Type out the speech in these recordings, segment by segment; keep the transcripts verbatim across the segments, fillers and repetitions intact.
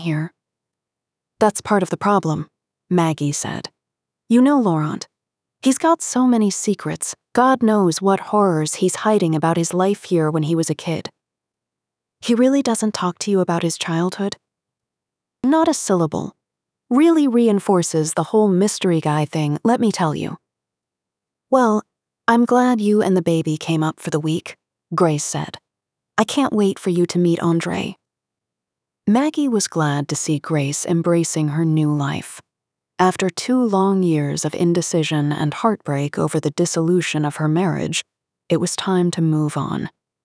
here. That's part of the problem, Maggie said. You know Laurent. He's got so many secrets. God knows what horrors he's hiding about his life here when he was a kid. He really doesn't talk to you about his childhood? Not a syllable. Really reinforces the whole mystery guy thing, let me tell you. Well, I'm glad you and the baby came up for the week, Grace said. I can't wait for you to meet Andre. Maggie was glad to see Grace embracing her new life. After two long years of indecision and heartbreak over the dissolution of her marriage, it was time to move on.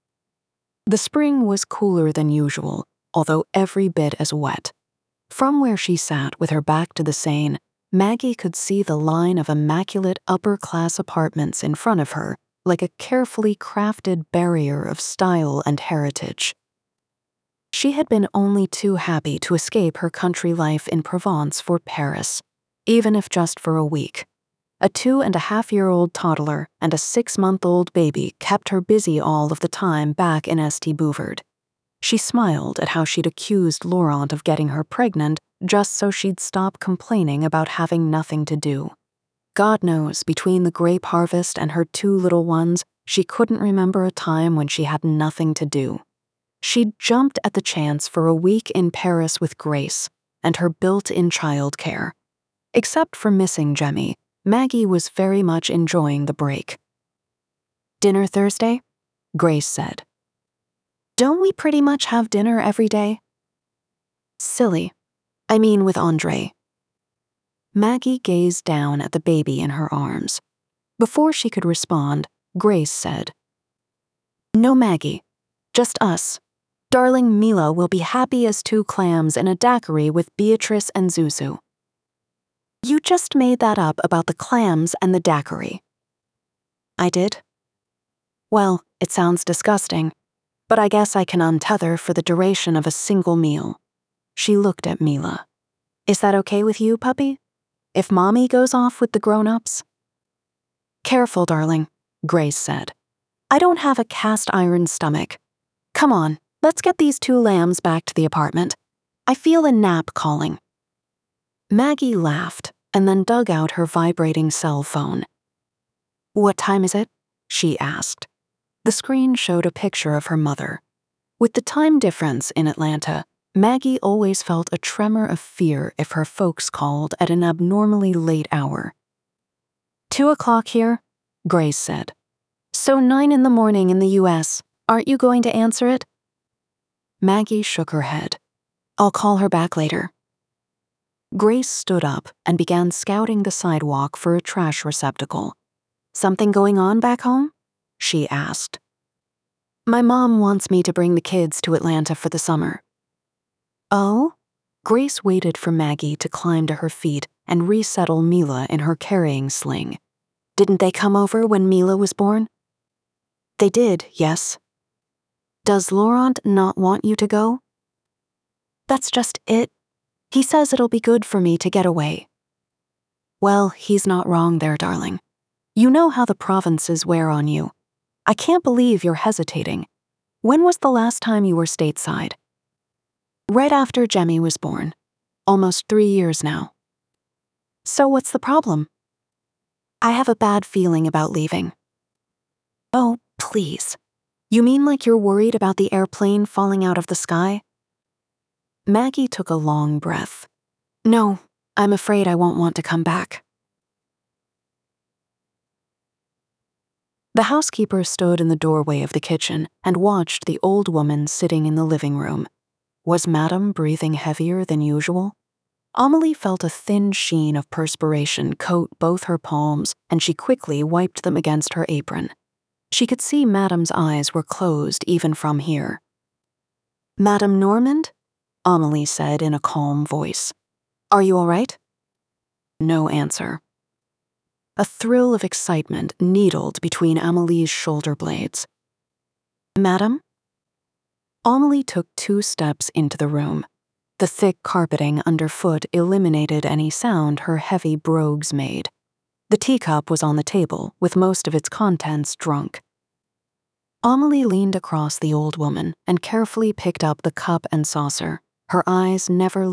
The spring was cooler than usual, although every bit as wet. From where she sat with her back to the Seine, Maggie could see the line of immaculate upper-class apartments in front of her like a carefully crafted barrier of style and heritage. She had been only too happy to escape her country life in Provence for Paris, even if just for a week. A two-and-a-half-year-old toddler and a six-month-old baby kept her busy all of the time back in Saint Bouvard. She smiled at how she'd accused Laurent of getting her pregnant just so she'd stop complaining about having nothing to do. God knows, between the grape harvest and her two little ones, she couldn't remember a time when she had nothing to do. She'd jumped at the chance for a week in Paris with Grace and her built-in childcare. Except for missing Jemmy, Maggie was very much enjoying the break. Dinner Thursday? Grace said. Don't we pretty much have dinner every day? Silly. I mean with Andre. Maggie gazed down at the baby in her arms. Before she could respond, Grace said, No, Maggie. Just us. Darling Mila will be happy as two clams in a daiquiri with Beatrice and Zuzu. You just made that up about the clams and the daiquiri. I did? Well, it sounds disgusting, but I guess I can untether for the duration of a single meal. She looked at Mila. Is that okay with you, puppy? If Mommy goes off with the grown-ups? Careful, darling, Grace said. I don't have a cast-iron stomach. Come on, let's get these two lambs back to the apartment. I feel a nap calling. Maggie laughed and then dug out her vibrating cell phone. What time is it? She asked. The screen showed a picture of her mother. With the time difference in Atlanta, Maggie always felt a tremor of fear if her folks called at an abnormally late hour. Two o'clock here, Grace said. So nine in the morning in the U S. Aren't you going to answer it? Maggie shook her head. I'll call her back later. Grace stood up and began scouting the sidewalk for a trash receptacle. Something going on back home? She asked. My mom wants me to bring the kids to Atlanta for the summer. Oh? Grace waited for Maggie to climb to her feet and resettle Mila in her carrying sling. Didn't they come over when Mila was born? They did, yes. Does Laurent not want you to go? That's just it. He says it'll be good for me to get away. Well, he's not wrong there, darling. You know how the provinces wear on you. I can't believe you're hesitating. When was the last time you were stateside? Right after Jemmy was born. Almost three years now. So what's the problem? I have a bad feeling about leaving. Oh, please. You mean like you're worried about the airplane falling out of the sky? Maggie took a long breath. No, I'm afraid I won't want to come back. The housekeeper stood in the doorway of the kitchen and watched the old woman sitting in the living room. Was Madame breathing heavier than usual? Amelie felt a thin sheen of perspiration coat both her palms, and she quickly wiped them against her apron. She could see Madame's eyes were closed even from here. Madame Normand? Amelie said in a calm voice. Are you all right? No answer. A thrill of excitement needled between Amelie's shoulder blades. Madame? Amelie took two steps into the room. The thick carpeting underfoot eliminated any sound her heavy brogues made. The teacup was on the table, with most of its contents drunk. Amelie leaned across the old woman and carefully picked up the cup and saucer, her eyes never